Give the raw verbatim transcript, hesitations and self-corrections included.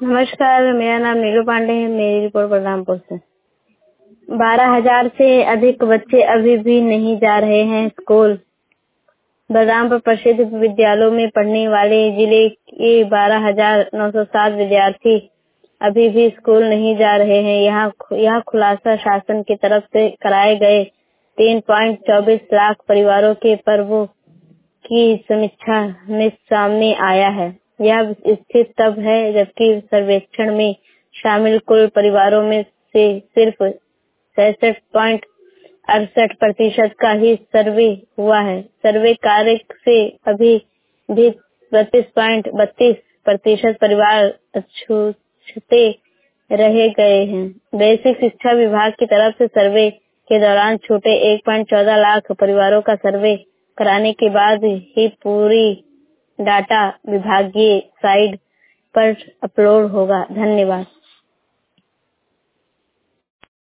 नमस्कार, मेरा नाम नीलू पांडे है। मेरी रिपोर्ट बलरामपुर से। बारह हजार से अधिक बच्चे अभी भी नहीं जा रहे हैं स्कूल। बलरामपुर प्रसिद्ध विद्यालयों में पढ़ने वाले जिले के बारह हजार नौ सौ सात विद्यार्थी अभी भी स्कूल नहीं जा रहे हैं। यहाँ यह खुलासा शासन की तरफ से कराए गए तीन पॉइंट चौबीस लाख परिवारों के पर्वों की समीक्षा में सामने आया है। यह स्थिति तब है जबकि सर्वेक्षण में शामिल कुल परिवारों में से सिर्फ सैंसठ पॉइंट अड़सठ प्रतिशत का ही सर्वे हुआ है। सर्वे कार्य से अभी भी बत्तीस पॉइंट बत्तीस प्रतिशत परिवार अछूते रह गए हैं। बेसिक शिक्षा विभाग की तरफ से सर्वे के दौरान छूटे एक पॉइंट चौदह लाख परिवारों का सर्वे कराने के बाद ही पूरी डाटा विभागीय साइट पर अपलोड होगा। धन्यवाद।